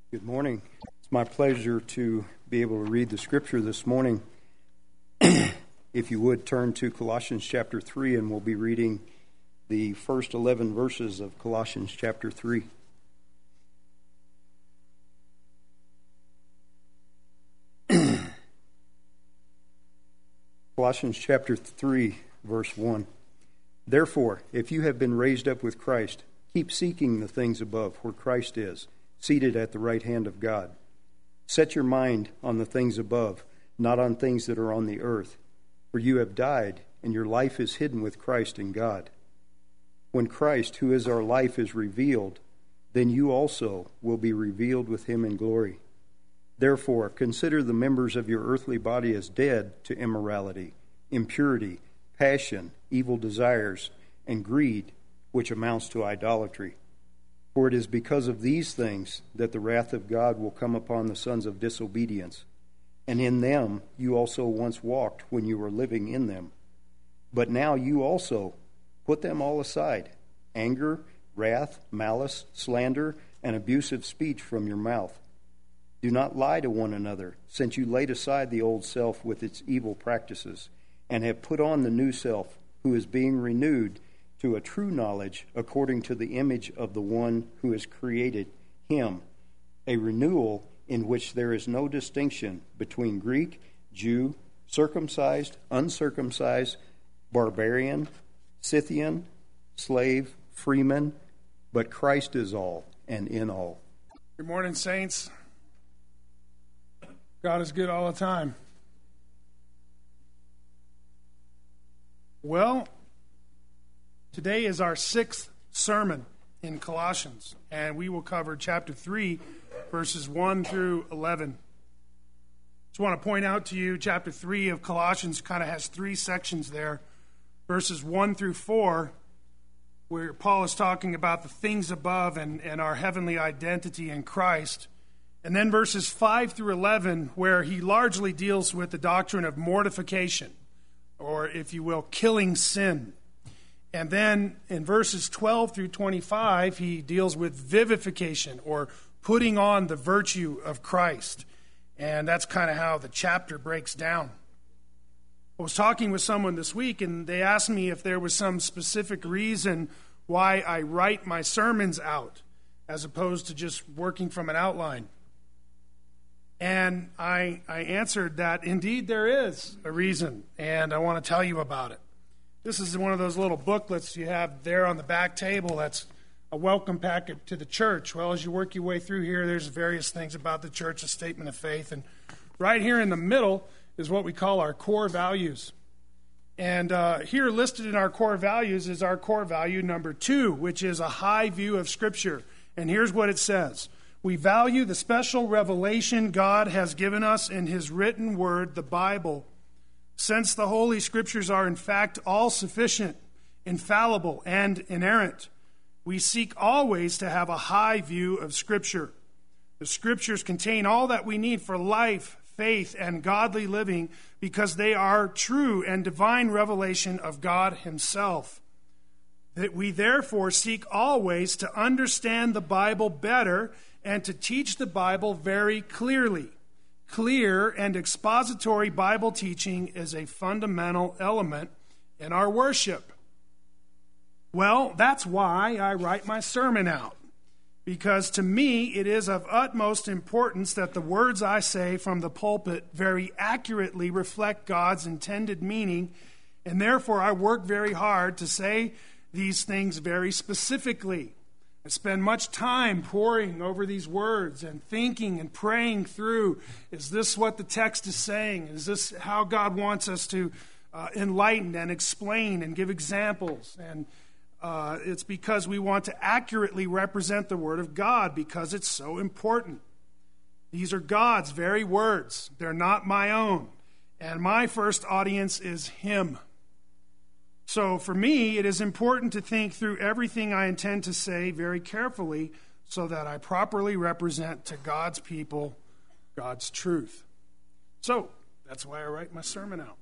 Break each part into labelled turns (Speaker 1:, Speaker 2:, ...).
Speaker 1: Good morning. It's my pleasure to be able to read the scripture this morning. If you would turn to Colossians chapter 3, and we'll be reading the first 11 verses of Colossians chapter 3. Colossians chapter 3, verse 1. Therefore, if you have been raised up with Christ, keep seeking the things above, where Christ is, seated at the right hand of God. Set your mind on the things above, not on things that are on the earth. For you have died, and your life is hidden with Christ in God. When Christ, who is our life, is revealed, then you also will be revealed with him in glory. Therefore, consider the members of your earthly body as dead to immorality, impurity, passion, evil desires, and greed, which amounts to idolatry. For it is because of these things that the wrath of God will come upon the sons of disobedience. And in them you also once walked when you were living in them. But now you also put them all aside: anger, wrath, malice, slander, and abusive speech from your mouth. Do not lie to one another, since you laid aside the old self with its evil practices, and have put on the new self, who is being renewed to a true knowledge according to the image of the one who has created him, a renewal in which there is no distinction between Greek, Jew, circumcised, uncircumcised, barbarian, Scythian, slave, freeman, but Christ is all and in all.
Speaker 2: Good morning, saints. God is good all the time. Well, today is our 6th sermon in Colossians, and we will cover chapter 3, verses 1 through 11. Just want to point out to you, chapter 3 of Colossians kind of has 3 sections there. Verses 1 through 4, where Paul is talking about the things above and our heavenly identity in Christ. And then verses 5 through 11, where he largely deals with the doctrine of mortification, or if you will, killing sin. And then in verses 12 through 25, he deals with vivification, or putting on the virtue of Christ. And that's kind of how the chapter breaks down. I was talking with someone this week, and they asked me if there was some specific reason why I write my sermons out, as opposed to just working from an outline. And I answered that indeed there is a reason, and I want to tell you about it. This is one of those little booklets you have there on the back table that's a welcome packet to the church. Well, as you work your way through here, there's various things about the church, a statement of faith. And right here in the middle is what we call our core values. And here listed in our core values is our core value number 2, which is a high view of Scripture. And here's what it says. We value the special revelation God has given us in his written word, the Bible. Since the Holy Scriptures are in fact all sufficient, infallible, and inerrant, we seek always to have a high view of Scripture. The Scriptures contain all that we need for life, faith, and godly living because they are true and divine revelation of God himself. That we therefore seek always to understand the Bible better and to teach the Bible very clearly. Clear and expository Bible teaching is a fundamental element in our worship. Well, that's why I write my sermon out. Because to me, it is of utmost importance that the words I say from the pulpit very accurately reflect God's intended meaning, and therefore I work very hard to say these things very specifically. I spend much time poring over these words and thinking and praying through, is this what the text is saying? Is this how God wants us to enlighten and explain and give examples? And it's because we want to accurately represent the Word of God because it's so important. These are God's very words. They're not my own. And my first audience is Him. So for me, it is important to think through everything I intend to say very carefully so that I properly represent to God's people God's truth. So that's why I write my sermon out.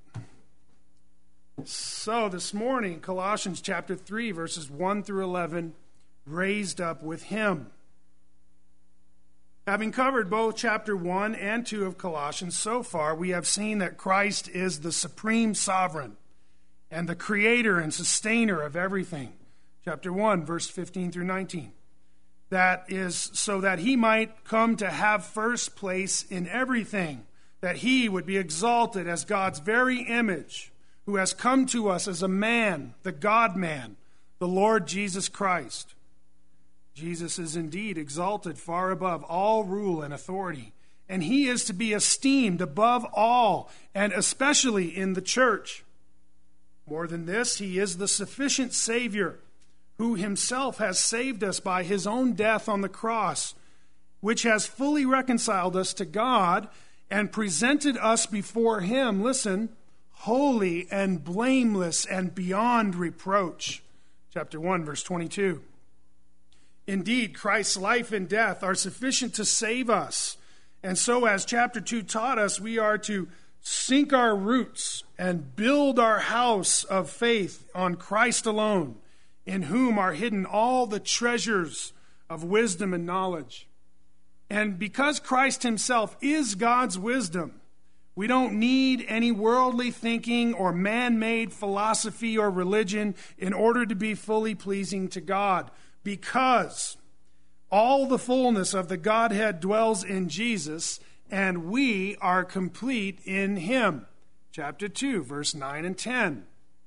Speaker 2: So this morning, Colossians chapter 3, verses 1 through 11, raised up with him. Having covered both chapter 1 and 2 of Colossians so far, we have seen that Christ is the supreme sovereign and the creator and sustainer of everything. Chapter 1, verse 15 through 19. That is so that he might come to have first place in everything, that he would be exalted as God's very image, who has come to us as a man, the God-man, the Lord Jesus Christ. Jesus is indeed exalted far above all rule and authority, and he is to be esteemed above all, and especially in the church. More than this, he is the sufficient Savior, who himself has saved us by his own death on the cross, which has fully reconciled us to God and presented us before him, listen, holy and blameless and beyond reproach. Chapter 1, verse 22. Indeed, Christ's life and death are sufficient to save us. And so, as chapter 2 taught us, we are to sink our roots and build our house of faith on Christ alone, in whom are hidden all the treasures of wisdom and knowledge. And because Christ himself is God's wisdom, we don't need any worldly thinking or man-made philosophy or religion in order to be fully pleasing to God, because all the fullness of the Godhead dwells in Jesus, and we are complete in him. Chapter 2, verse 9 and 10.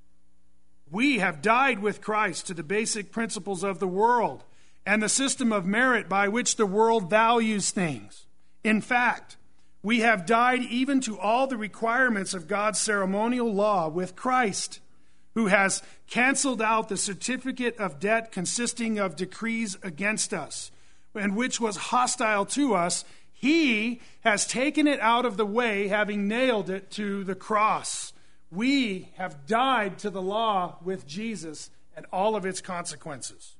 Speaker 2: We have died with Christ to the basic principles of the world and the system of merit by which the world values things. In fact, we have died even to all the requirements of God's ceremonial law with Christ, who has canceled out the certificate of debt consisting of decrees against us, and which was hostile to us. He has taken it out of the way, having nailed it to the cross. We have died to the law with Jesus and all of its consequences.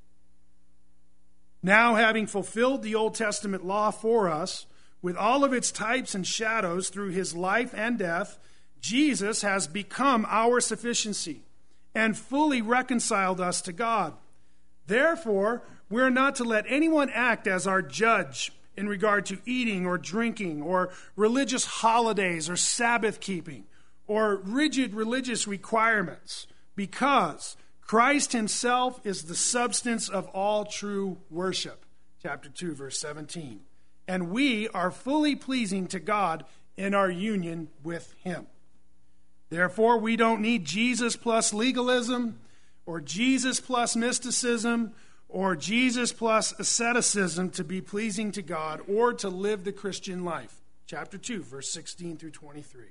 Speaker 2: Now, having fulfilled the Old Testament law for us, with all of its types and shadows through his life and death, Jesus has become our sufficiency and fully reconciled us to God. Therefore, we're not to let anyone act as our judge in regard to eating or drinking or religious holidays or Sabbath keeping or rigid religious requirements, because Christ himself is the substance of all true worship. Chapter 2, verse 17. And we are fully pleasing to God in our union with him. Therefore, we don't need Jesus plus legalism, or Jesus plus mysticism, or Jesus plus asceticism to be pleasing to God or to live the Christian life. Chapter 2, verse 16 through 23.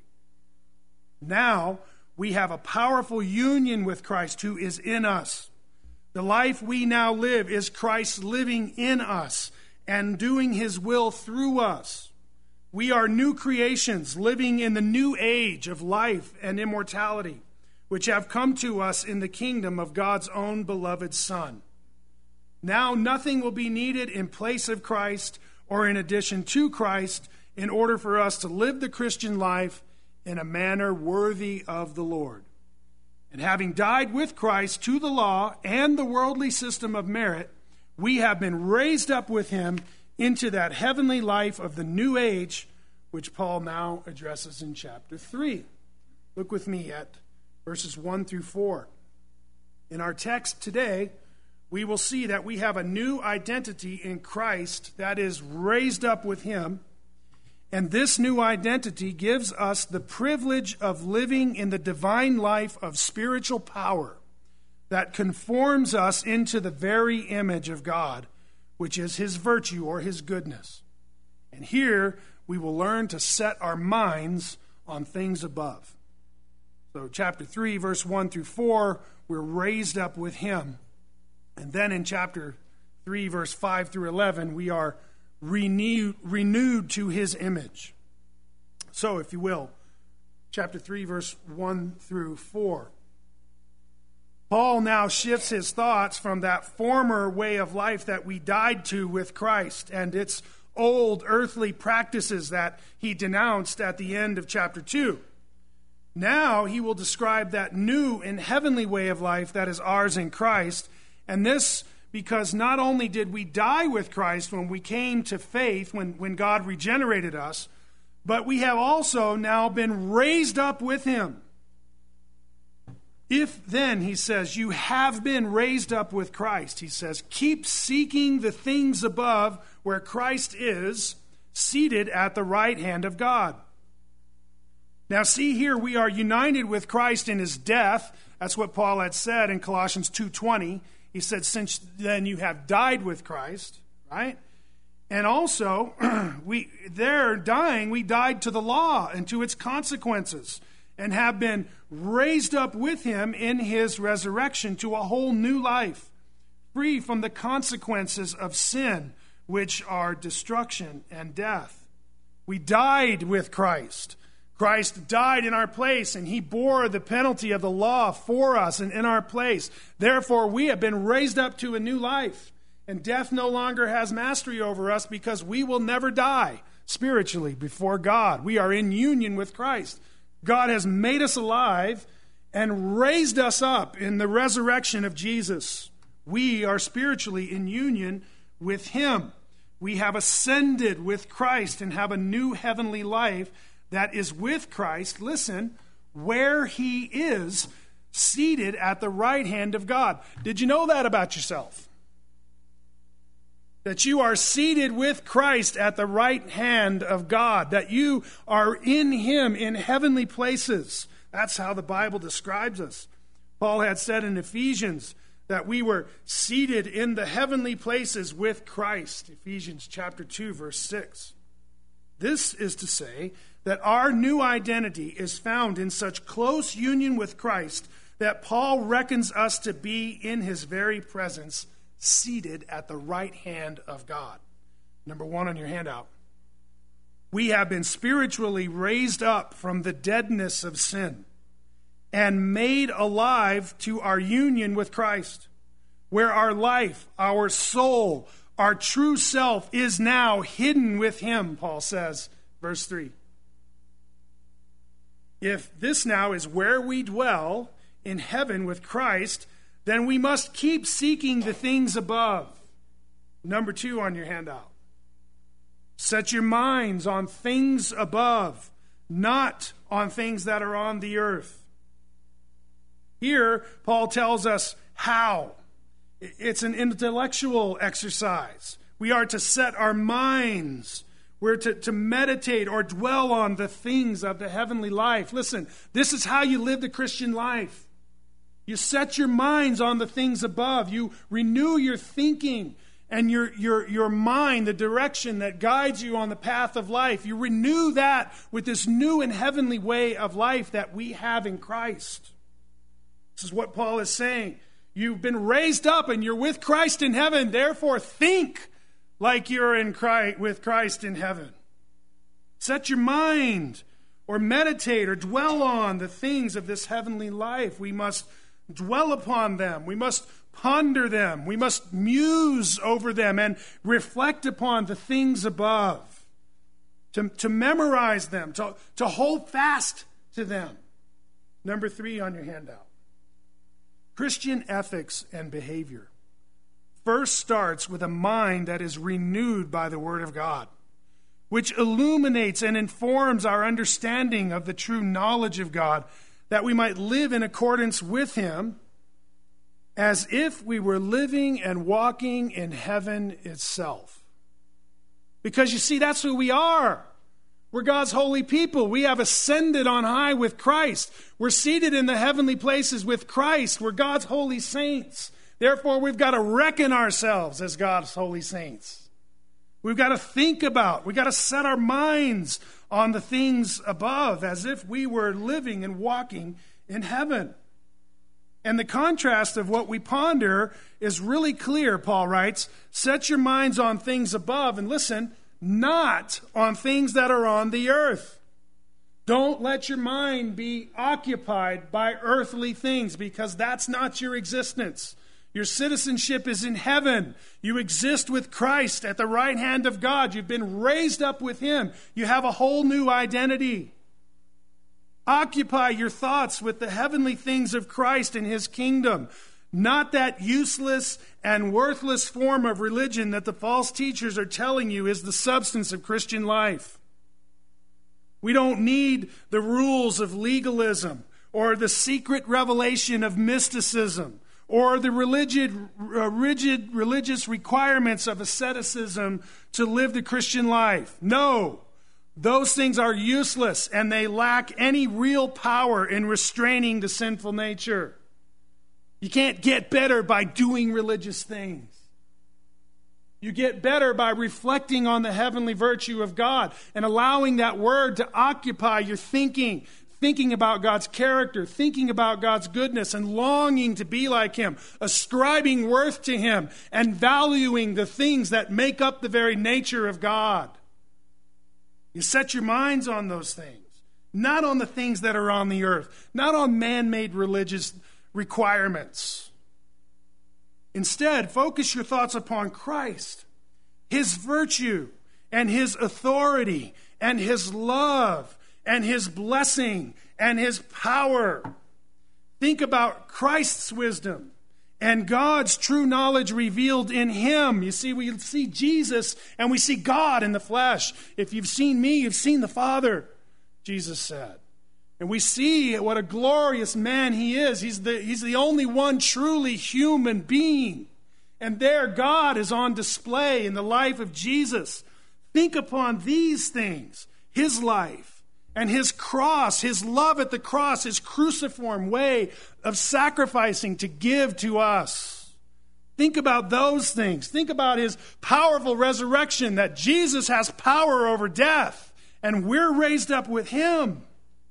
Speaker 2: Now, we have a powerful union with Christ who is in us. The life we now live is Christ living in us and doing his will through us. We are new creations living in the new age of life and immortality, which have come to us in the kingdom of God's own beloved Son. Now nothing will be needed in place of Christ or in addition to Christ in order for us to live the Christian life in a manner worthy of the Lord. And having died with Christ to the law and the worldly system of merit, we have been raised up with him into that heavenly life of the new age, which Paul now addresses in chapter 3. Look with me at verses 1 through 4. In our text today, we will see that we have a new identity in Christ that is raised up with him, and this new identity gives us the privilege of living in the divine life of spiritual power that conforms us into the very image of God, which is his virtue or his goodness. And here we will learn to set our minds on things above. So chapter 3, verse 1 through 4, we're raised up with him. And then in chapter 3, verse 5 through 11, we are renewed to his image. So, if you will, chapter 3, verse 1 through 4. Paul now shifts his thoughts from that former way of life that we died to with Christ and its old earthly practices that he denounced at the end of chapter 2. Now he will describe that new and heavenly way of life that is ours in Christ, and this because not only did we die with Christ when we came to faith, when God regenerated us, but we have also now been raised up with him. If then, he says, you have been raised up with Christ, he says, keep seeking the things above where Christ is, seated at the right hand of God. Now see here, we are united with Christ in his death. That's what Paul had said in Colossians 2:20. He said, since then you have died with Christ, right? And also, we died to the law and to its consequences, and have been raised up with him in his resurrection to a whole new life, free from the consequences of sin, which are destruction and death. We died with Christ. Christ died in our place, and he bore the penalty of the law for us and in our place. Therefore, we have been raised up to a new life, and death no longer has mastery over us, because we will never die spiritually before God. We are in union with Christ. God has made us alive and raised us up in the resurrection of Jesus. We are spiritually in union with him. We have ascended with Christ and have a new heavenly life that is with Christ, listen, where he is seated at the right hand of God. Did you know that about yourself? That you are seated with Christ at the right hand of God, that you are in him in heavenly places. That's how the Bible describes us. Paul had said in Ephesians that we were seated in the heavenly places with Christ. Ephesians chapter 2, verse 6. This is to say that our new identity is found in such close union with Christ that Paul reckons us to be in his very presence, seated at the right hand of God. Number 1 on your handout. We have been spiritually raised up from the deadness of sin and made alive to our union with Christ, where our life, our soul, our true self is now hidden with him, Paul says, verse 3. If this now is where we dwell in heaven with Christ, then we must keep seeking the things above. Number 2 on your handout. Set your minds on things above, not on things that are on the earth. Here, Paul tells us how. It's an intellectual exercise. We are to set our minds. We're to meditate or dwell on the things of the heavenly life. Listen, this is how you live the Christian life. You set your minds on the things above. You renew your thinking and your mind, the direction that guides you on the path of life. You renew that with this new and heavenly way of life that we have in Christ. This is what Paul is saying. You've been raised up and you're with Christ in heaven. Therefore, think like you're in Christ, with Christ in heaven. Set your mind or meditate or dwell on the things of this heavenly life. We must dwell upon them. We must ponder them. We must muse over them and reflect upon the things above. To memorize them, to hold fast to them. Number 3 on your handout. Christian ethics and behavior first starts with a mind that is renewed by the Word of God, which illuminates and informs our understanding of the true knowledge of God, that we might live in accordance with him as if we were living and walking in heaven itself. Because you see, that's who we are. We're God's holy people. We have ascended on high with Christ. We're seated in the heavenly places with Christ. We're God's holy saints. Therefore, we've got to reckon ourselves as God's holy saints. We've got to think about, we've got to set our minds on the things above as if we were living and walking in heaven. And the contrast of what we ponder is really clear, Paul writes. Set your minds on things above, and listen, not on things that are on the earth. Don't let your mind be occupied by earthly things, because that's not your existence. Your citizenship is in heaven. You exist with Christ at the right hand of God. You've been raised up with him. You have a whole new identity. Occupy your thoughts with the heavenly things of Christ and his kingdom. not that useless and worthless form of religion that the false teachers are telling you is the substance of Christian life. We don't need the rules of legalism or the secret revelation of mysticism or the rigid religious requirements of asceticism to live the Christian life. No, those things are useless and they lack any real power in restraining the sinful nature. You can't get better by doing religious things. You get better by reflecting on the heavenly virtue of God and allowing that word to occupy your thinking about God's character, thinking about God's goodness, and longing to be like Him, ascribing worth to Him, and valuing the things that make up the very nature of God. You set your minds on those things, not on the things that are on the earth, not on man-made religious requirements. Instead, focus your thoughts upon Christ, His virtue, and His authority, and His love, and His blessing, and His power. Think about Christ's wisdom and God's true knowledge revealed in Him. You see, we see Jesus and we see God in the flesh. If you've seen me, you've seen the Father, Jesus said. And we see what a glorious man He is. He's the only one truly human being. And there God is on display in the life of Jesus. Think upon these things, His life and His cross, His love at the cross, His cruciform way of sacrificing to give to us. Think about those things. Think about His powerful resurrection, that Jesus has power over death and we're raised up with Him.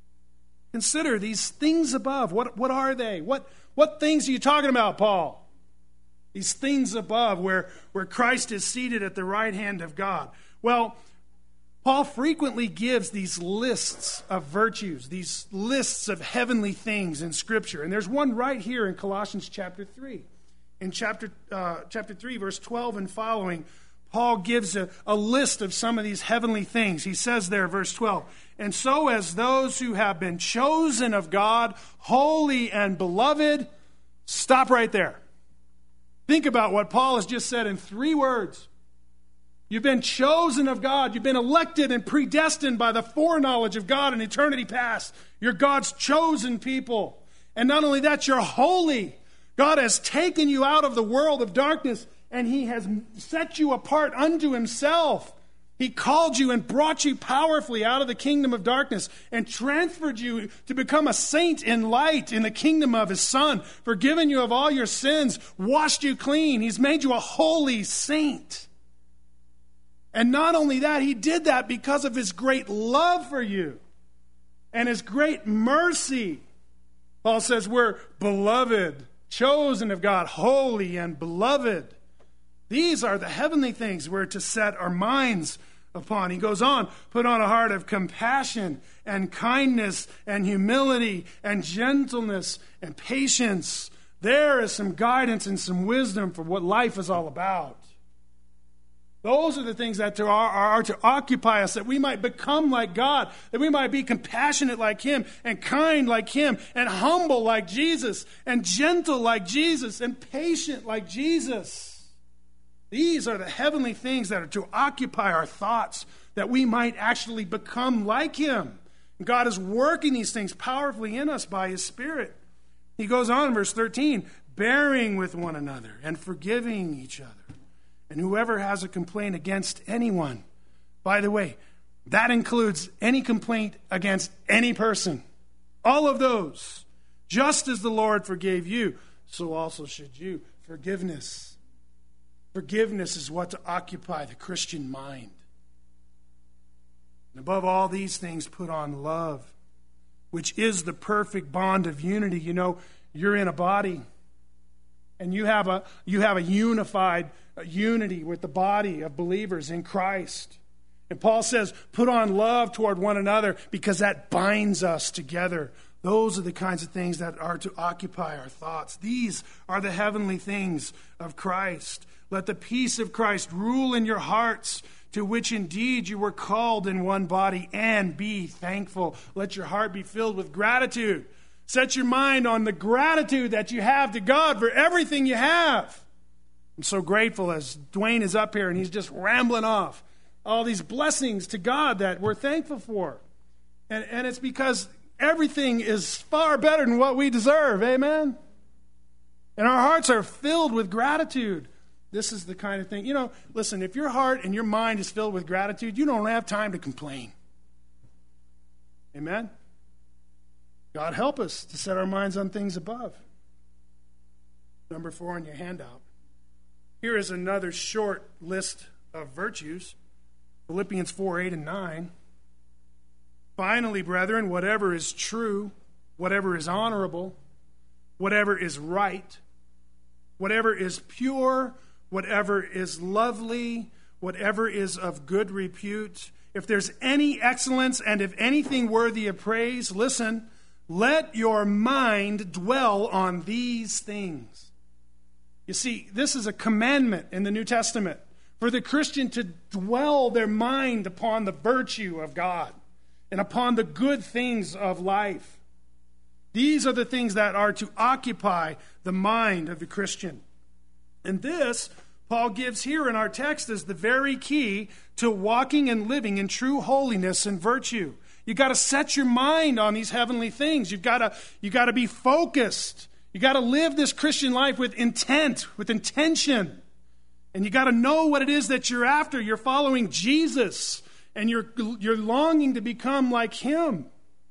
Speaker 2: Consider these things above. What are they? What things are you talking about, Paul? These things above where Christ is seated at the right hand of God. Well, Paul frequently gives these lists of virtues, these lists of heavenly things in Scripture. And there's one right here in Colossians chapter 3. In chapter 3, verse 12 and following, Paul gives a list of some of these heavenly things. He says there, verse 12, "And so as those who have been chosen of God, holy and beloved," stop right there. Think about what Paul has just said in 3 words. You've been chosen of God. You've been elected and predestined by the foreknowledge of God in eternity past. You're God's chosen people. And not only that, you're holy. God has taken you out of the world of darkness and He has set you apart unto Himself. He called you and brought you powerfully out of the kingdom of darkness and transferred you to become a saint in light in the kingdom of His Son, forgiven you of all your sins, washed you clean. He's made you a holy saint. And not only that, He did that because of His great love for you and His great mercy. Paul says we're beloved, chosen of God, holy and beloved. These are the heavenly things we're to set our minds upon. He goes on, put on a heart of compassion and kindness and humility and gentleness and patience. There is some guidance and some wisdom for what life is all about. Those are the things that are to occupy us, that we might become like God, that we might be compassionate like Him, and kind like Him, and humble like Jesus, and gentle like Jesus, and patient like Jesus. These are the heavenly things that are to occupy our thoughts, that we might actually become like Him. God is working these things powerfully in us by His Spirit. He goes on in verse 13, bearing with one another and forgiving each other. And whoever has a complaint against anyone, by the way, that includes any complaint against any person. All of those. Just as the Lord forgave you, so also should you. Forgiveness. Forgiveness is what to occupy the Christian mind. And above all these things, put on love, which is the perfect bond of unity. You know, you're in a body, and you have a unified unity with the body of believers in Christ. And Paul says, put on love toward one another because that binds us together. Those are the kinds of things that are to occupy our thoughts. These are the heavenly things of Christ. Let the peace of Christ rule in your hearts, to which indeed you were called in one body, and be thankful. Let your heart be filled with gratitude. Set your mind on the gratitude that you have to God for everything you have. I'm so grateful as Dwayne is up here and he's just rambling off all these blessings to God that we're thankful for. And it's because everything is far better than what we deserve. Amen? And our hearts are filled with gratitude. This is the kind of thing. Listen, if your heart and your mind is filled with gratitude, you don't have time to complain. Amen? God help us to set our minds on things above. Number 4 on your handout. Here is another short list of virtues. Philippians 4, 8, and 9. Finally, brethren, whatever is true, whatever is honorable, whatever is right, whatever is pure, whatever is lovely, whatever is of good repute, if there's any excellence and if anything worthy of praise, listen, let your mind dwell on these things. You see, this is a commandment in the New Testament for the Christian to dwell their mind upon the virtue of God and upon the good things of life. These are the things that are to occupy the mind of the Christian. And this, Paul gives here in our text, is the very key to walking and living in true holiness and virtue. You've got to set your mind on these heavenly things. You've got to be focused. You've got to live this Christian life with intent, with intention. And you got to know what it is that you're after. You're following Jesus, and you're longing to become like him.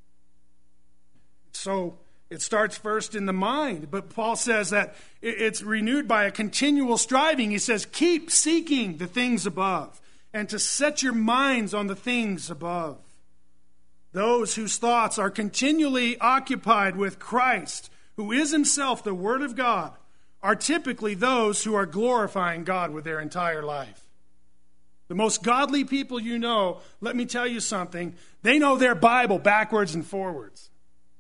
Speaker 2: So it starts first in the mind, but Paul says that it's renewed by a continual striving. He says, keep seeking the things above, and to set your minds on the things above. Those whose thoughts are continually occupied with Christ, who is himself the Word of God, are typically those who are glorifying God with their entire life. The most godly people you know, let me tell you something, they know their Bible backwards and forwards.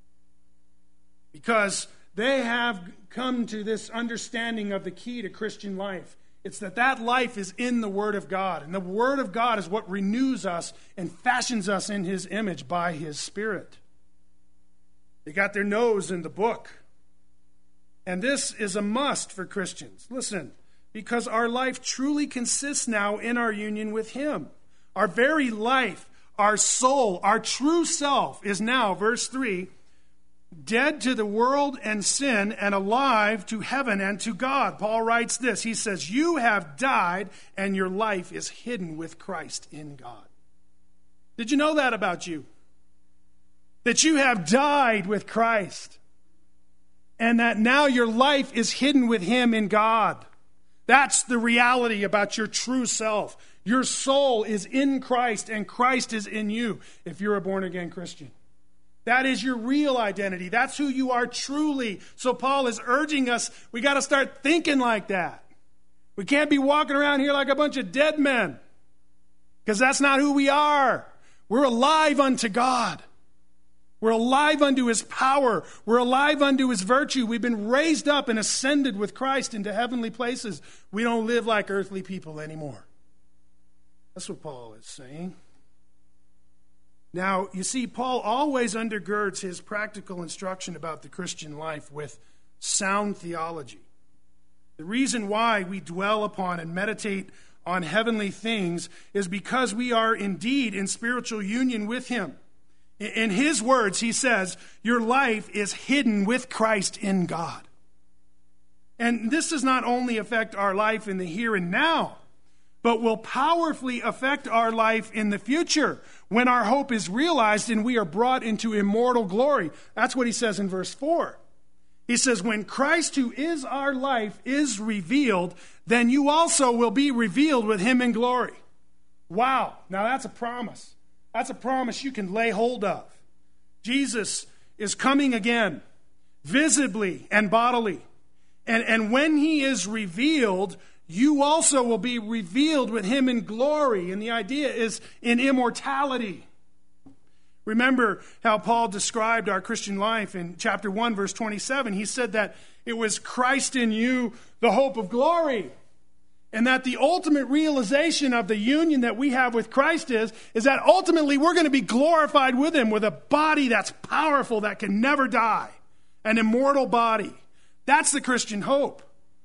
Speaker 2: Because they have come to this understanding of the key to Christian life. It's that life is in the Word of God. And the Word of God is what renews us and fashions us in his image by his Spirit. They got their nose in the book. And this is a must for Christians. Listen, because our life truly consists now in our union with him. Our very life, our soul, our true self is now, verse 3, dead to the world and sin and alive to heaven and to God. Paul writes this. He says, you have died and your life is hidden with Christ in God. Did you know that about you? That you have died with Christ and that now your life is hidden with him in God. That's the reality about your true self. Your soul is in Christ and Christ is in you if you're a born-again Christian. That is your real identity. That's who you are truly. So Paul is urging us, we got to start thinking like that. We can't be walking around here like a bunch of dead men, because that's not who we are. We're alive unto God. We're alive unto his power. We're alive unto his virtue. We've been raised up and ascended with Christ into heavenly places. We don't live like earthly people anymore. That's what Paul is saying. Now, you see, Paul always undergirds his practical instruction about the Christian life with sound theology. The reason why we dwell upon and meditate on heavenly things is because we are indeed in spiritual union with him. In his words, he says, your life is hidden with Christ in God. And this does not only affect our life in the here and now, but will powerfully affect our life in the future when our hope is realized and we are brought into immortal glory. That's what he says in verse 4. He says, when Christ, who is our life, is revealed, then you also will be revealed with him in glory. Wow. Now that's a promise. That's a promise you can lay hold of. Jesus is coming again, visibly and bodily. And when he is revealed, you also will be revealed with him in glory. And the idea is in immortality. Remember how Paul described our Christian life in chapter 1, verse 27. He said that it was Christ in you, the hope of glory. And that the ultimate realization of the union that we have with Christ is that ultimately we're going to be glorified with him with a body that's powerful, that can never die. an immortal body. That's the Christian hope.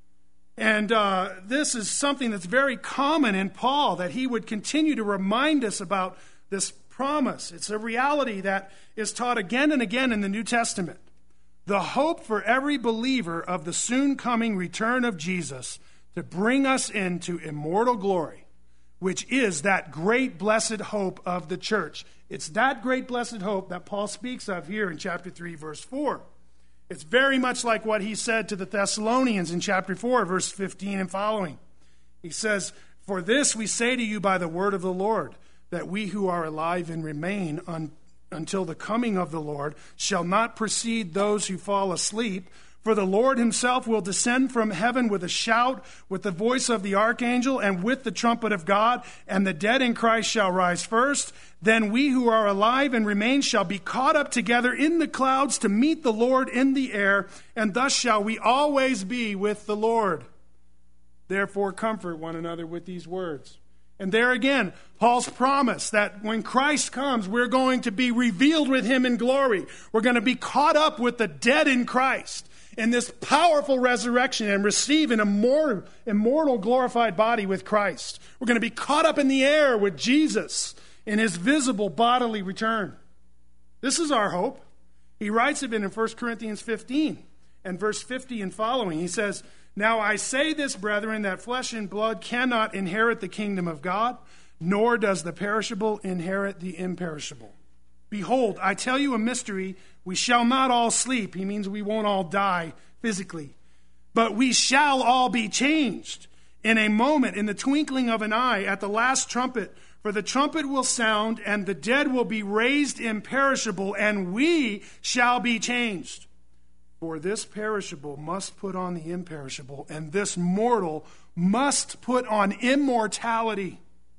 Speaker 2: And this is something that's very common in Paul, that he would continue to remind us about this promise. It's a reality that is taught again and again in the New Testament. The hope for every believer of the soon coming return of Jesus to bring us into immortal glory, which is that great blessed hope of the church. It's that great blessed hope that Paul speaks of here in chapter 3, verse 4. It's very much like what he said to the Thessalonians in chapter 4, verse 15 and following. He says, "For this we say to you by the word of the Lord, that we who are alive and remain until the coming of the Lord shall not precede those who fall asleep. For the Lord himself will descend from heaven with a shout, with the voice of the archangel, and with the trumpet of God, and the dead in Christ shall rise first. Then we who are alive and remain shall be caught up together in the clouds to meet the Lord in the air, and thus shall we always be with the Lord. Therefore comfort one another with these words." And there again, Paul's promise that when Christ comes, we're going to be revealed with him in glory. We're going to be caught up with the dead in Christ in this powerful resurrection and receive an immortal glorified body with Christ. We're going to be caught up in the air with Jesus in his visible bodily return. This is our hope. He writes of it in 1 Corinthians 15 and verse 50 and following. He says, "Now I say this, brethren, that flesh and blood cannot inherit the kingdom of God, nor does the perishable inherit the imperishable. Behold, I tell you a mystery. We shall not all sleep." He means we won't all die physically. "But we shall all be changed in a moment, in the twinkling of an eye, at the last trumpet. For the trumpet will sound, and the dead will be raised imperishable, and we shall be changed. For this perishable must put on the imperishable, and this mortal must put on immortality.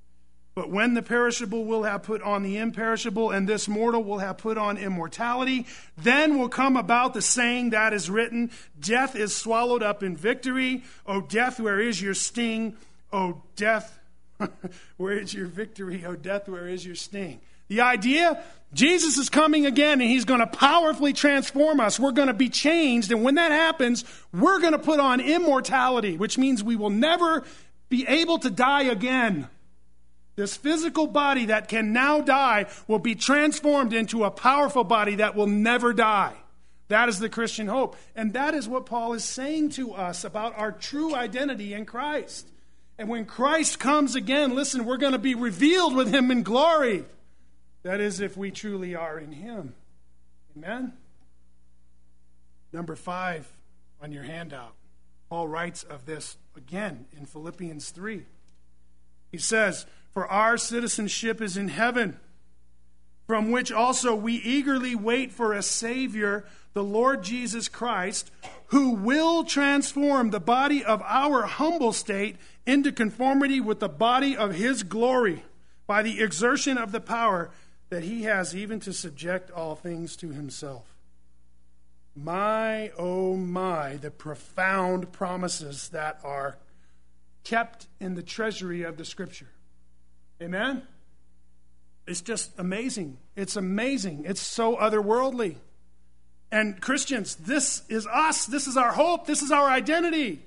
Speaker 2: But when the perishable will have put on the imperishable, and this mortal will have put on immortality, then will come about the saying that is written, Death is swallowed up in victory. O death, where is your sting? O death, where is your victory? O death, where is your sting?" The idea, Jesus is coming again, and he's going to powerfully transform us. We're going to be changed, and when that happens, we're going to put on immortality, which means we will never be able to die again. This physical body that can now die will be transformed into a powerful body that will never die. That is the Christian hope. And that is what Paul is saying to us about our true identity in Christ. And when Christ comes again, listen, we're going to be revealed with him in glory. That is, if we truly are in him. Amen? Number 5 on your handout. Paul writes of this again in Philippians 3. He says, "For our citizenship is in heaven, from which also we eagerly wait for a Savior, the Lord Jesus Christ, who will transform the body of our humble state into conformity with the body of his glory, by the exertion of the power that he has even to subject all things to himself." My, oh my, the profound promises that are kept in the treasury of the Scripture. Amen? It's just amazing. It's amazing. It's so otherworldly. And Christians, this is us. This is our hope. This is our identity.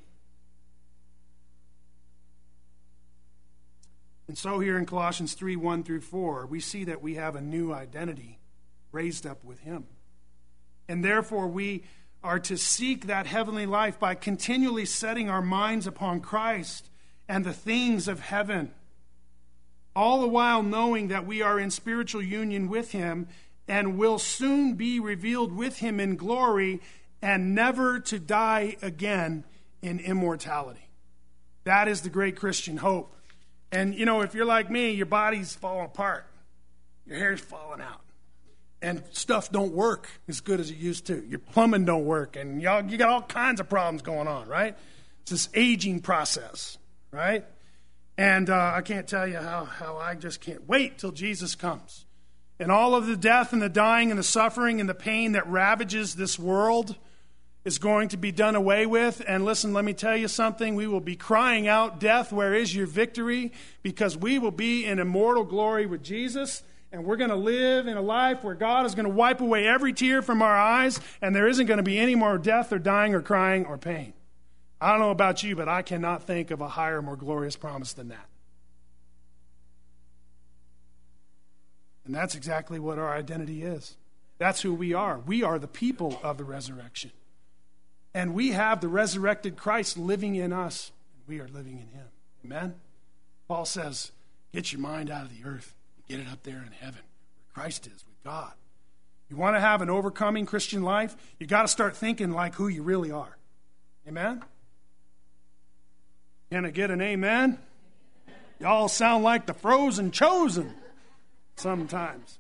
Speaker 2: And so here in Colossians 3, 1 through 4, we see that we have a new identity raised up with him. And therefore we are to seek that heavenly life by continually setting our minds upon Christ and the things of heaven, all the while knowing that we are in spiritual union with him and will soon be revealed with him in glory and never to die again in immortality. That is the great Christian hope. And, you know, if you're like me, your body's falling apart. Your hair's falling out. And stuff don't work as good as it used to. Your plumbing don't work. And you got all kinds of problems going on, right? It's this aging process, right? And I can't tell you how I just can't wait till Jesus comes. And all of the death and the dying and the suffering and the pain that ravages this world is going to be done away with. And listen, let me tell you something. We will be crying out, "Death, where is your victory?" Because we will be in immortal glory with Jesus. and we're going to live in a life where God is going to wipe away every tear from our eyes, and there isn't going to be any more death or dying or crying or pain. I don't know about you, but I cannot think of a higher, more glorious promise than that. And that's exactly what our identity is. That's who we are. We are the people of the resurrection. And we have the resurrected Christ living in us. And we are living in him. Amen? Paul says, get your mind out of the earth and get it up there in heaven, where Christ is, with God. You want to have an overcoming Christian life? You got to start thinking like who you really are. Amen? Can I get an amen? Y'all sound like the frozen chosen sometimes.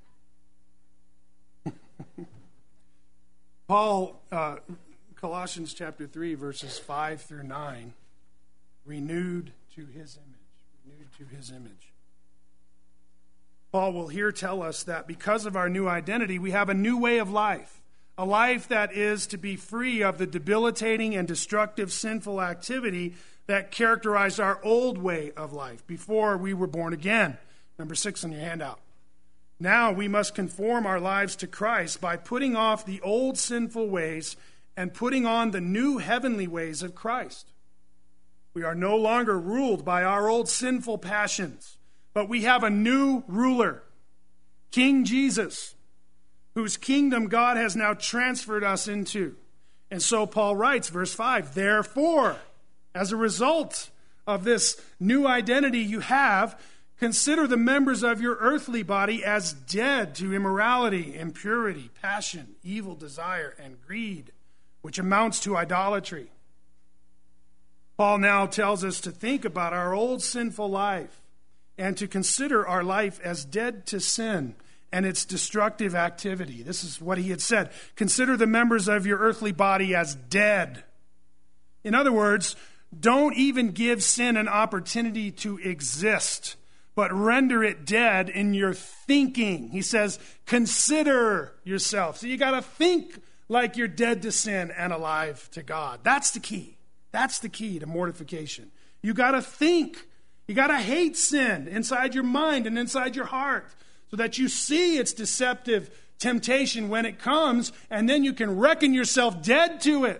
Speaker 2: Paul, Colossians chapter 3, verses 5 through 9, renewed to his image. Renewed to his image. Paul will here tell us that because of our new identity, we have a new way of life. A life that is to be free of the debilitating and destructive sinful activity that characterized our old way of life before we were born again. Number 6 on your handout. Now we must conform our lives to Christ by putting off the old sinful ways and putting on the new heavenly ways of Christ. We are no longer ruled by our old sinful passions, but we have a new ruler, King Jesus, whose kingdom God has now transferred us into. And so Paul writes, verse 5, therefore, as a result of this new identity you have, consider the members of your earthly body as dead to immorality, impurity, passion, evil desire, and greed, which amounts to idolatry. Paul now tells us to think about our old sinful life and to consider our life as dead to sin and its destructive activity. This is what he had said. Consider the members of your earthly body as dead. In other words, don't even give sin an opportunity to exist, but render it dead in your thinking. He says, consider yourself. So you got to think like you're dead to sin and alive to God. That's the key. That's the key to mortification. You got to think. You got to hate sin inside your mind and inside your heart so that you see its deceptive temptation when it comes, and then you can reckon yourself dead to it.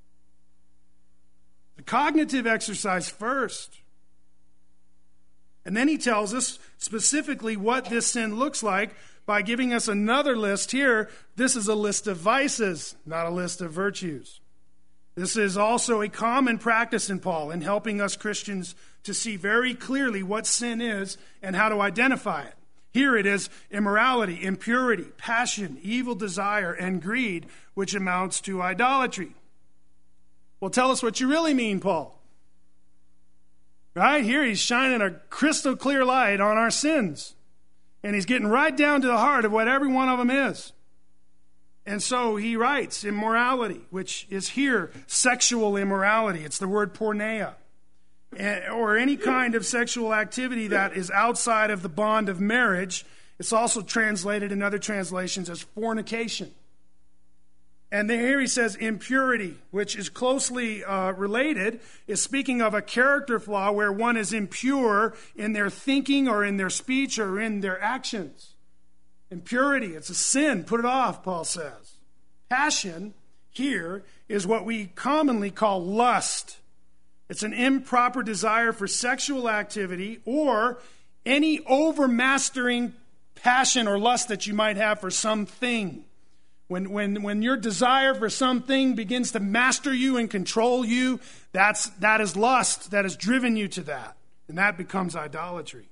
Speaker 2: The cognitive exercise first. And then he tells us specifically what this sin looks like by giving us another list here. This is a list of vices, not a list of virtues. This is also a common practice in Paul in helping us Christians to see very clearly what sin is and how to identify it. Here it is immorality, impurity, passion, evil desire, and greed, which amounts to idolatry. Well, tell us what you really mean, Paul. Right here, he's shining a crystal clear light on our sins. And he's getting right down to the heart of what every one of them is. And so he writes immorality, which is here sexual immorality. It's the word porneia. Or any kind of sexual activity that is outside of the bond of marriage. It's also translated in other translations as fornication. And then here he says impurity, which is closely related, is speaking of a character flaw where one is impure in their thinking or in their speech or in their actions. Impurity, it's a sin. Put it off, Paul says. Passion here is what we commonly call lust. It's an improper desire for sexual activity or any overmastering passion or lust that you might have for something. When your desire for something begins to master you and control you, that is lust that has driven you to that. And that becomes idolatry.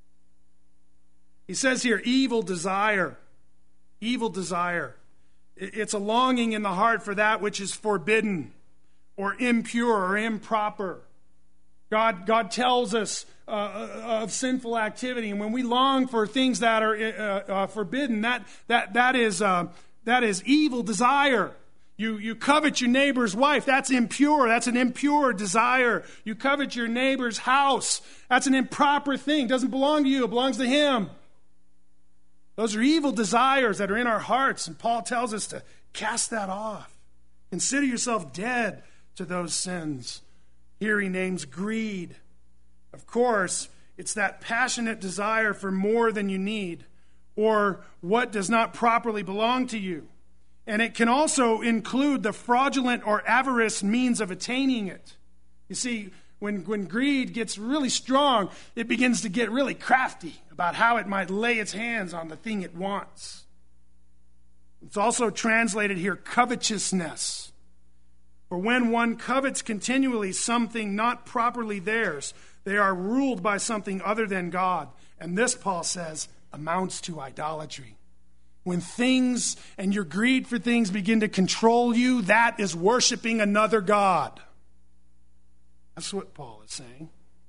Speaker 2: He says here, evil desire. Evil desire. It's a longing in the heart for that which is forbidden or impure or improper. God tells us of sinful activity, and when we long for things that are forbidden, that is evil desire. You covet your neighbor's wife. That's impure. That's an impure desire. You covet your neighbor's house. That's an improper thing. It doesn't belong to you. It belongs to him. Those are evil desires that are in our hearts, and Paul tells us to cast that off. Consider yourself dead to those sins. Here he names greed. Of course, it's that passionate desire for more than you need, or what does not properly belong to you. And it can also include the fraudulent or avarice means of attaining it. You see, when greed gets really strong, it begins to get really crafty about how it might lay its hands on the thing it wants. It's also translated here, covetousness. For when one covets continually something not properly theirs, they are ruled by something other than God. And this, Paul says, amounts to idolatry. When things and your greed for things begin to control you, that is worshiping another god. That's what Paul is saying.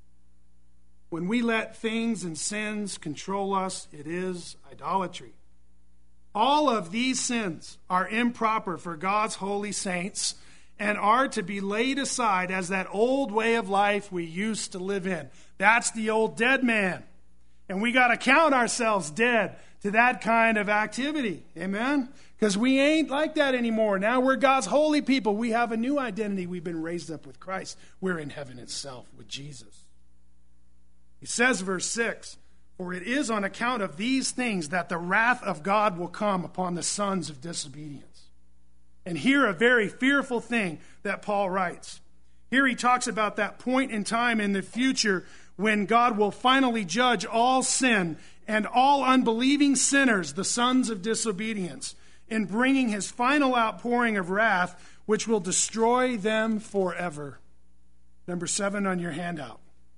Speaker 2: When we let things and sins control us, it is idolatry. All of these sins are improper for God's holy saints and are to be laid aside as that old way of life we used to live in. That's the old dead man. And we got to count ourselves dead to that kind of activity. Amen? Because we ain't like that anymore. Now we're God's holy people. We have a new identity. We've been raised up with Christ. We're in heaven itself with Jesus. He says, verse 6, for it is on account of these things that the wrath of God will come upon the sons of disobedience. And here a very fearful thing that Paul writes. Here he talks about that point in time in the future when God will finally judge all sin and all unbelieving sinners, the sons of disobedience, in bringing his final outpouring of wrath, which will destroy them forever. Number 7 on your handout.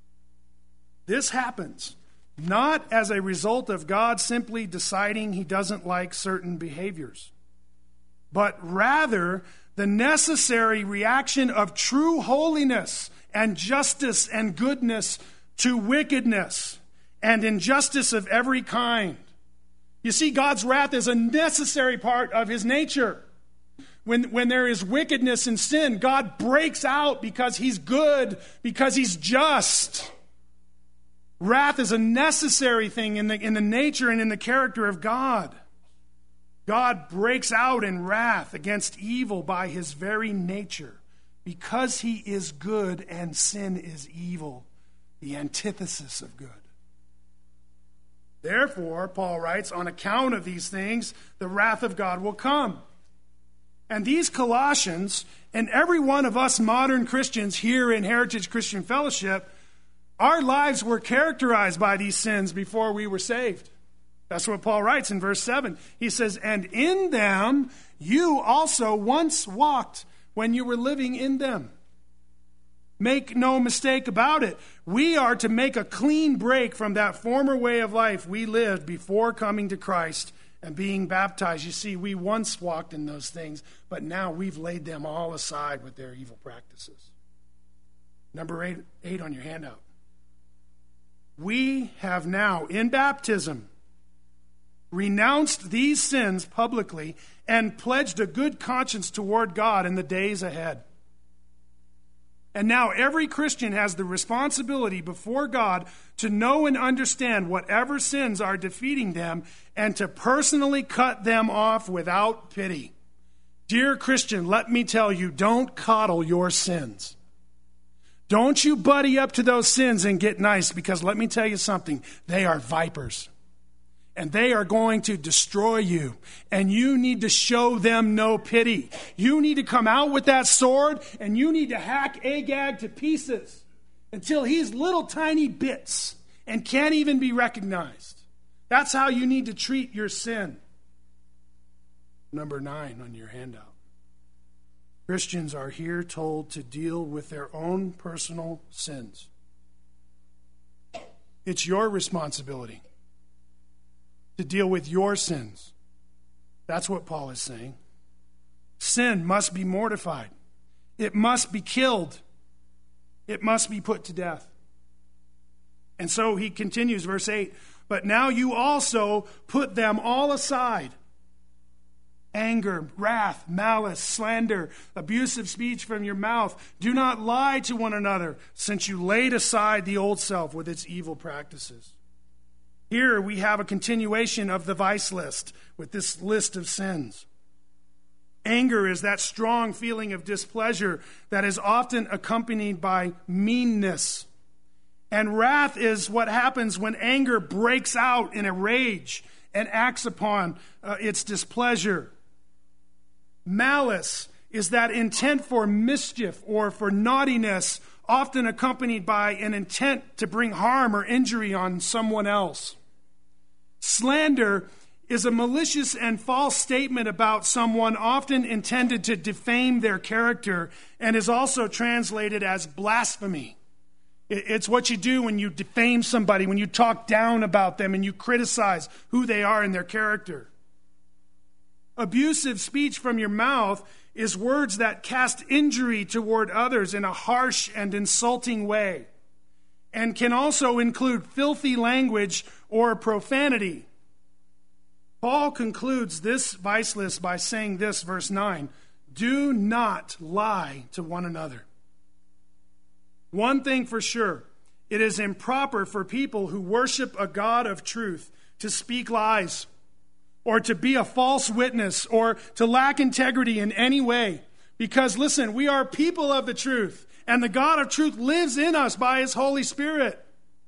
Speaker 2: This happens not as a result of God simply deciding he doesn't like certain behaviors, but rather the necessary reaction of true holiness and justice and goodness to wickedness and injustice of every kind. You see, God's wrath is a necessary part of his nature. When there is wickedness and sin, God breaks out because he's good, because he's just. Wrath is a necessary thing in the nature and in the character of God. God breaks out in wrath against evil by his very nature, because he is good and sin is evil, the antithesis of good. Therefore, Paul writes, on account of these things, the wrath of God will come. And these Colossians, and every one of us modern Christians here in Heritage Christian Fellowship, our lives were characterized by these sins before we were saved. That's what Paul writes in verse 7. He says, and in them you also once walked when you were living in them. Make no mistake about it. We are to make a clean break from that former way of life we lived before coming to Christ and being baptized. You see, we once walked in those things, but now we've laid them all aside with their evil practices. Number 8 on your handout. We have now, in baptism, renounced these sins publicly and pledged a good conscience toward God in the days ahead. And now every Christian has the responsibility before God to know and understand whatever sins are defeating them and to personally cut them off without pity. Dear Christian, let me tell you, don't coddle your sins. Don't you buddy up to those sins and get nice, because let me tell you something, they are vipers. And they are going to destroy you. And you need to show them no pity. You need to come out with that sword and you need to hack Agag to pieces until he's little tiny bits and can't even be recognized. That's how you need to treat your sin. Number 9 on your handout. Christians are here told to deal with their own personal sins. It's your responsibility to deal with your sins. That's what Paul is saying. Sin must be mortified. It must be killed. It must be put to death. And so he continues, verse 8, but now you also put them all aside. Anger, wrath, malice, slander, abusive speech from your mouth. Do not lie to one another, since you laid aside the old self with its evil practices. Here we have a continuation of the vice list with this list of sins. Anger is that strong feeling of displeasure that is often accompanied by meanness. And wrath is what happens when anger breaks out in a rage and acts upon its displeasure. Malice is that intent for mischief or for naughtiness, often accompanied by an intent to bring harm or injury on someone else. Slander is a malicious and false statement about someone, often intended to defame their character, and is also translated as blasphemy. It's what you do when you defame somebody, when you talk down about them and you criticize who they are and their character. Abusive speech from your mouth is words that cast injury toward others in a harsh and insulting way, and can also include filthy language or profanity. Paul concludes this vice list by saying this, verse 9, "Do not lie to one another." One thing for sure, it is improper for people who worship a God of truth to speak lies, or to be a false witness, or to lack integrity in any way. Because listen, we are people of the truth, and the God of truth lives in us by his Holy Spirit.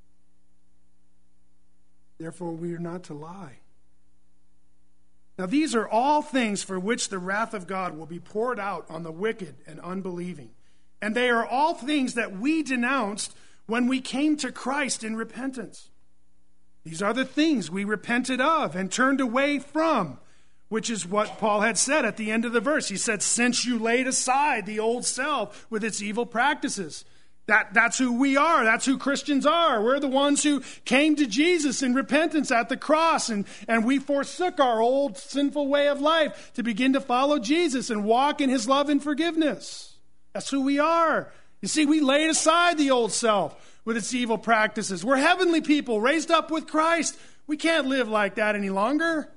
Speaker 2: Therefore, we are not to lie. Now, these are all things for which the wrath of God will be poured out on the wicked and unbelieving. And they are all things that we denounced when we came to Christ in repentance. These are the things we repented of and turned away from, which is what Paul had said at the end of the verse. He said, since you laid aside the old self with its evil practices. That's who we are. That's who Christians are. We're the ones who came to Jesus in repentance at the cross, and we forsook our old sinful way of life to begin to follow Jesus and walk in his love and forgiveness. That's who we are. You see, we laid aside the old self with its evil practices. We're heavenly people raised up with Christ. We can't live like that any longer.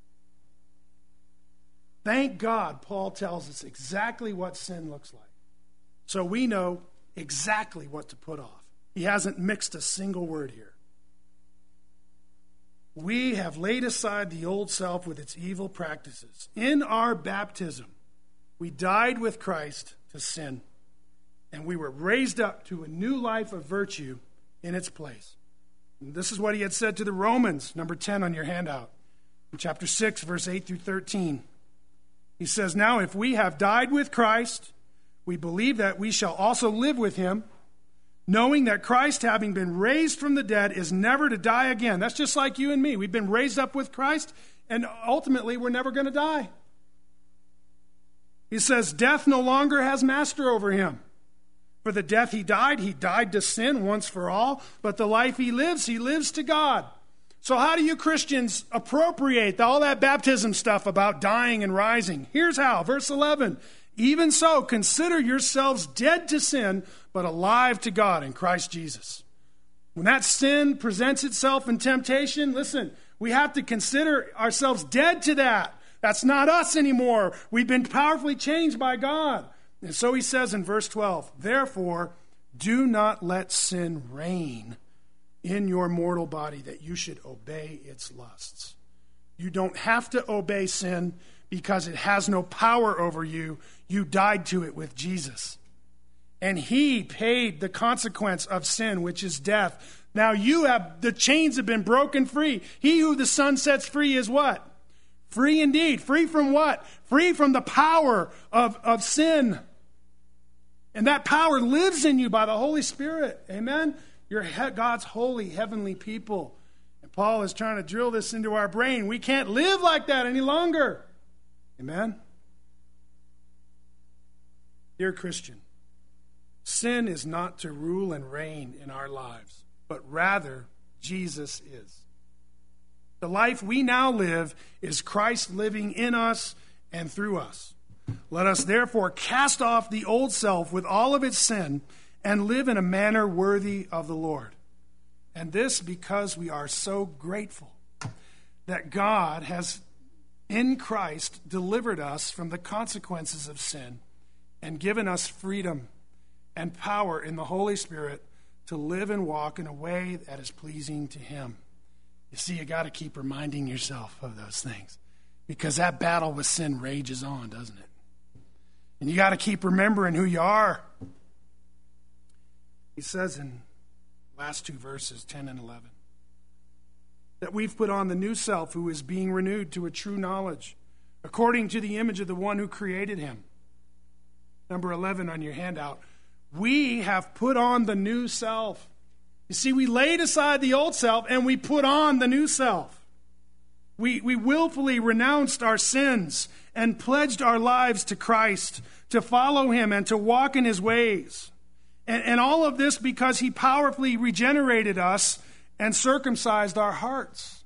Speaker 2: Thank God, Paul tells us exactly what sin looks like. So we know exactly what to put off. He hasn't mixed a single word here. We have laid aside the old self with its evil practices. In our baptism, we died with Christ to sin, and we were raised up to a new life of virtue in its place. And this is what he had said to the Romans, number 10 on your handout, in chapter 6, verse 8 through 13. He says, now if we have died with Christ, we believe that we shall also live with him, knowing that Christ, having been raised from the dead, is never to die again. That's just like you and me. We've been raised up with Christ, and ultimately we're never going to die. He says, death no longer has master over him. For the death he died to sin once for all, but the life he lives to God. So how do you Christians appropriate all that baptism stuff about dying and rising? Here's how, verse 11. Even so, consider yourselves dead to sin, but alive to God in Christ Jesus. When that sin presents itself in temptation, listen, we have to consider ourselves dead to that. That's not us anymore. We've been powerfully changed by God. And so he says in verse 12, therefore, do not let sin reign in your mortal body, that you should obey its lusts. You don't have to obey sin because it has no power over you. You died to it with Jesus. And he paid the consequence of sin, which is death. Now the chains have been broken free. He who the Son sets free is what? Free indeed. Free from what? Free from the power of sin. And that power lives in you by the Holy Spirit. Amen? You're God's holy, heavenly people. And Paul is trying to drill this into our brain. We can't live like that any longer. Amen? Dear Christian, sin is not to rule and reign in our lives, but rather Jesus is. The life we now live is Christ living in us and through us. Let us therefore cast off the old self with all of its sin and live in a manner worthy of the Lord. And this because we are so grateful that God has in Christ delivered us from the consequences of sin and given us freedom and power in the Holy Spirit to live and walk in a way that is pleasing to him. You see, you got to keep reminding yourself of those things, because that battle with sin rages on, doesn't it? And you got to keep remembering who you are. He says in last two verses, 10 and 11, that we've put on the new self who is being renewed to a true knowledge, according to the image of the one who created him. Number 11 on your handout. We have put on the new self. You see, we laid aside the old self and we put on the new self. We willfully renounced our sins and pledged our lives to Christ, to follow him and to walk in his ways. And all of this because he powerfully regenerated us and circumcised our hearts.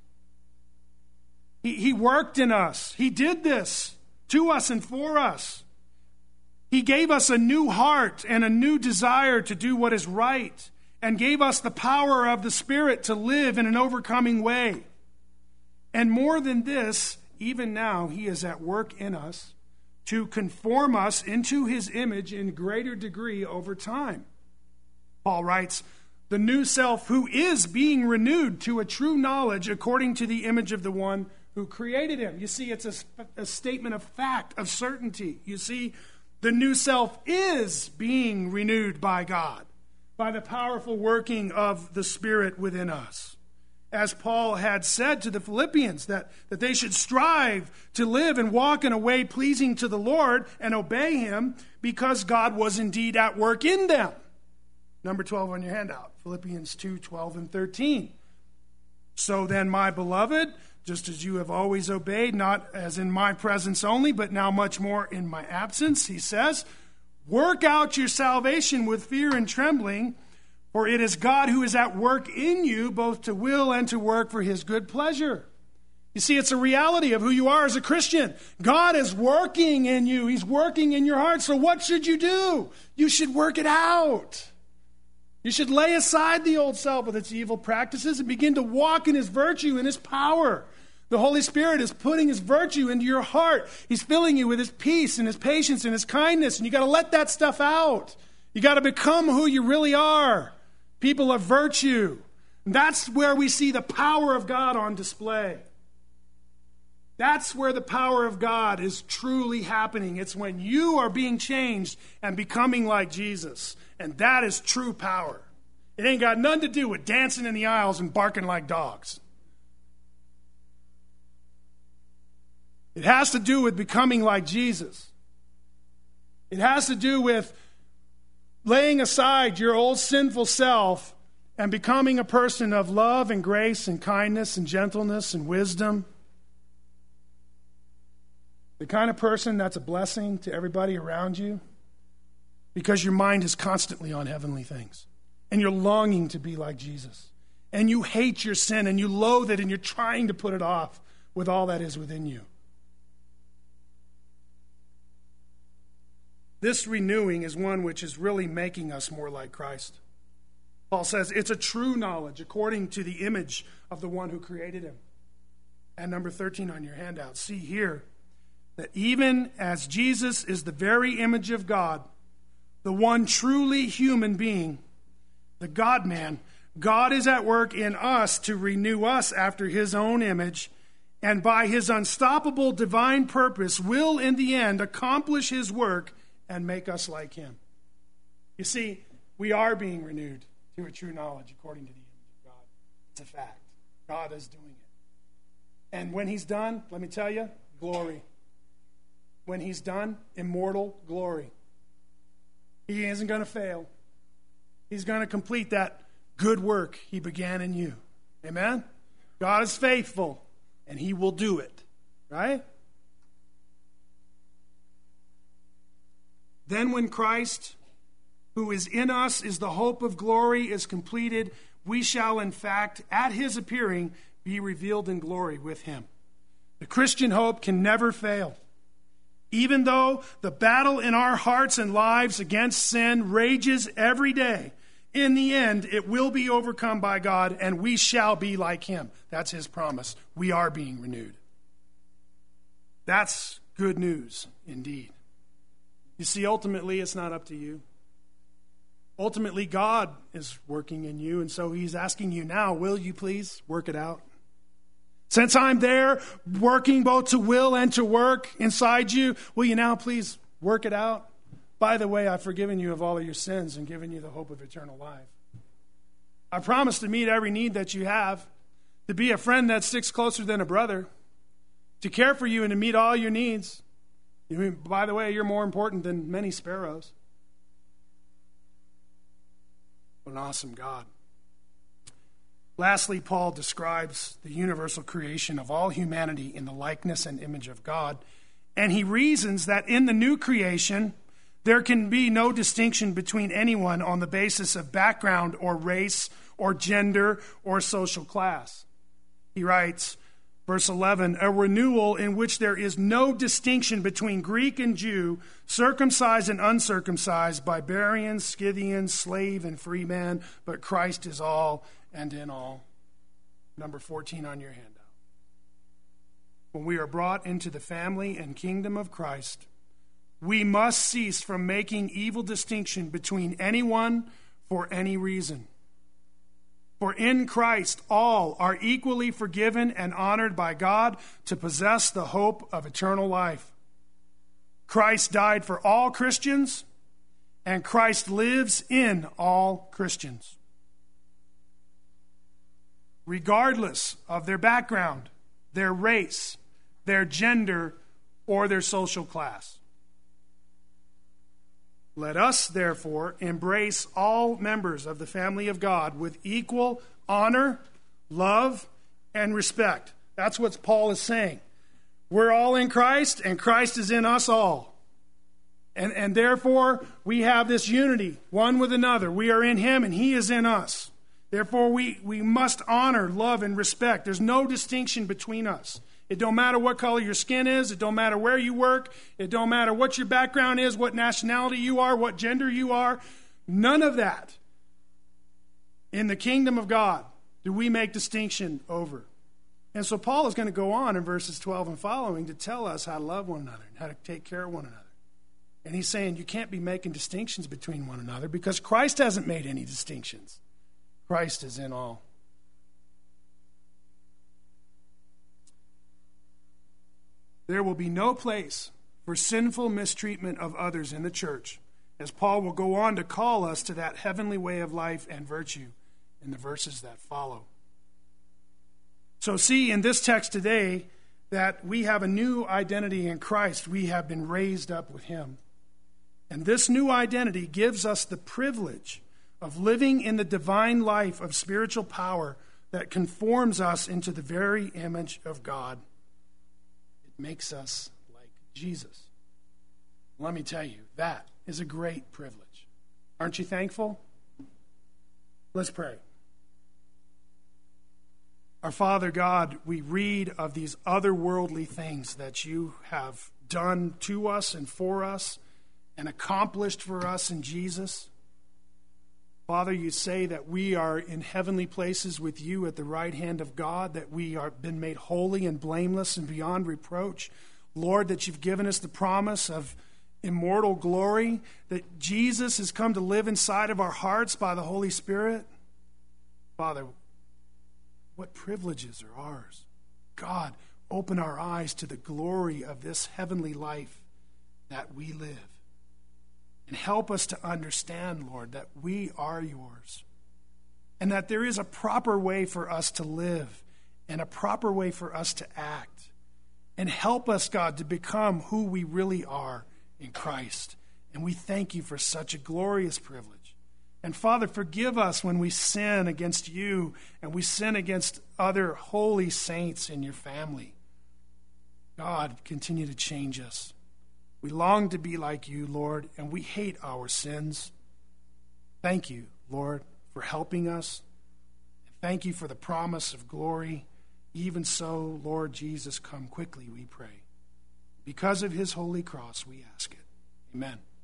Speaker 2: He worked in us. He did this to us and for us. He gave us a new heart and a new desire to do what is right, and gave us the power of the Spirit to live in an overcoming way. And more than this, even now, he is at work in us to conform us into his image in greater degree over time. Paul writes, the new self who is being renewed to a true knowledge according to the image of the one who created him. You see, it's a statement of fact, of certainty. You see, the new self is being renewed by God, by the powerful working of the Spirit within us. As Paul had said to the Philippians, that they should strive to live and walk in a way pleasing to the Lord and obey him, because God was indeed at work in them. Number 12 on your handout, Philippians 2:12 and 13. So then, my beloved, just as you have always obeyed, not as in my presence only, but now much more in my absence, he says, work out your salvation with fear and trembling, for it is God who is at work in you, both to will and to work for his good pleasure. You see, it's a reality of who you are as a Christian. God is working in you. He's working in your heart. So what should you do? You should work it out. You should lay aside the old self with its evil practices and begin to walk in his virtue and his power. The Holy Spirit is putting his virtue into your heart. He's filling you with his peace and his patience and his kindness, and you got to let that stuff out. You got to become who you really are. People of virtue. And that's where we see the power of God on display. That's where the power of God is truly happening. It's when you are being changed and becoming like Jesus. And that is true power. It ain't got nothing to do with dancing in the aisles and barking like dogs. It has to do with becoming like Jesus. It has to do with laying aside your old sinful self and becoming a person of love and grace and kindness and gentleness and wisdom. The kind of person that's a blessing to everybody around you, because your mind is constantly on heavenly things. And you're longing to be like Jesus. And you hate your sin and you loathe it and you're trying to put it off with all that is within you. This renewing is one which is really making us more like Christ. Paul says it's a true knowledge according to the image of the one who created him. And number 13 on your handout, see here that even as Jesus is the very image of God, the one truly human being, the God-man, God is at work in us to renew us after his own image, and by his unstoppable divine purpose will in the end accomplish his work and make us like him. You see, we are being renewed to a true knowledge according to the image of God. It's a fact. God is doing it. And when he's done, let me tell you, glory. When he's done, immortal glory. He isn't going to fail. He's going to complete that good work he began in you. Amen? God is faithful, and he will do it. Right? Then when Christ, who is in us, is the hope of glory, is completed, we shall in fact, at his appearing, be revealed in glory with him. The Christian hope can never fail. Even though the battle in our hearts and lives against sin rages every day, in the end, it will be overcome by God, and we shall be like him. That's his promise. We are being renewed. That's good news indeed. You see, ultimately, it's not up to you. Ultimately, God is working in you, and so he's asking you now, will you please work it out? Since I'm there, working both to will and to work inside you, will you now please work it out? By the way, I've forgiven you of all of your sins and given you the hope of eternal life. I promise to meet every need that you have, to be a friend that sticks closer than a brother, to care for you and to meet all your needs. By the way, you're more important than many sparrows. What an awesome God. Lastly, Paul describes the universal creation of all humanity in the likeness and image of God. And he reasons that in the new creation, there can be no distinction between anyone on the basis of background or race or gender or social class. He writes, verse 11, a renewal in which there is no distinction between Greek and Jew, circumcised and uncircumcised, barbarian, Scythian, slave and free man, but Christ is all and in all. Number 14 on your handout. When we are brought into the family and kingdom of Christ, we must cease from making evil distinction between anyone for any reason. For in Christ all are equally forgiven and honored by God to possess the hope of eternal life. Christ died for all Christians, and Christ lives in all Christians, regardless of their background, their race, their gender, or their social class. Let us, therefore, embrace all members of the family of God with equal honor, love, and respect. That's what Paul is saying. We're all in Christ, and Christ is in us all. And therefore, we have this unity, one with another. We are in him, and he is in us. Therefore, we must honor, love, and respect. There's no distinction between us. It don't matter what color your skin is. It don't matter where you work. It don't matter what your background is, what nationality you are, what gender you are. None of that. In the kingdom of God, do we make distinction over. And so Paul is going to go on in verses 12 and following to tell us how to love one another and how to take care of one another. And he's saying you can't be making distinctions between one another because Christ hasn't made any distinctions. Christ is in all. There will be no place for sinful mistreatment of others in the church, as Paul will go on to call us to that heavenly way of life and virtue in the verses that follow. So see in this text today that we have a new identity in Christ. We have been raised up with him. And this new identity gives us the privilege of living in the divine life of spiritual power that conforms us into the very image of God. Makes us like Jesus. Let me tell you, that is a great privilege. Aren't you thankful? Let's pray. Our Father God, we read of these otherworldly things that you have done to us and for us and accomplished for us in Jesus. Father, you say that we are in heavenly places with you at the right hand of God, that we are been made holy and blameless and beyond reproach. Lord, that you've given us the promise of immortal glory, that Jesus has come to live inside of our hearts by the Holy Spirit. Father, what privileges are ours? God, open our eyes to the glory of this heavenly life that we live. And help us to understand, Lord, that we are yours. And that there is a proper way for us to live and a proper way for us to act. And help us, God, to become who we really are in Christ. And we thank you for such a glorious privilege. And Father, forgive us when we sin against you and we sin against other holy saints in your family. God, continue to change us. We long to be like you, Lord, and we hate our sins. Thank you, Lord, for helping us. Thank you for the promise of glory. Even so, Lord Jesus, come quickly, we pray. Because of his holy cross, we ask it. Amen.